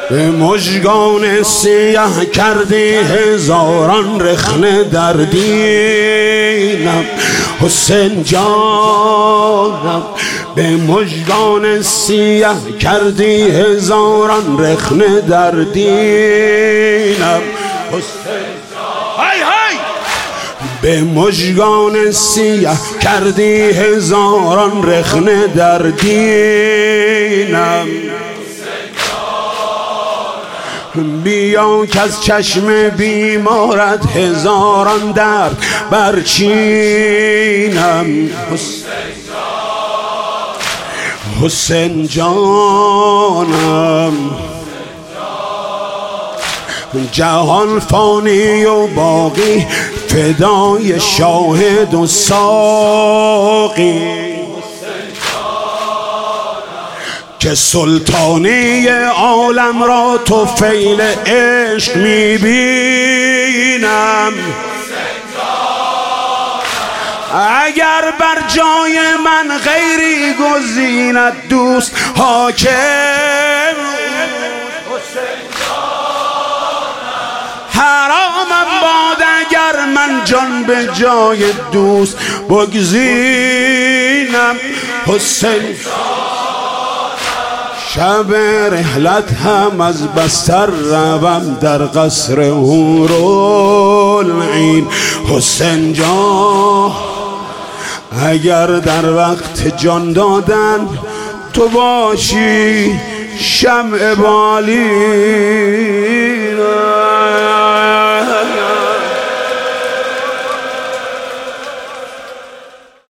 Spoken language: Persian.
به مژگان سیاه کردی هزاران رخنه در دینم حسین جانم. به مژگان سیاه کردی هزاران رخنه در دینم حسین جانم. به مژگان سیاه کردی هزاران رخنه در دینم. بیا که از چشم بیمارت هزاران درد برچینم حسین جانم. جهان فانی و باقی فدای شاهد و ساقی که سلطانی عالم را تو فیل عشق میبینم. اگر بر جای من غیری گزیند دوست حاکم حرامم باد اگر من جان به جای دوست بگزینم حسین. شب رحلت هم از بستر روم در قصر حورالعین حسین جان. اگر در وقت جان دادن تو باشی شمع بالی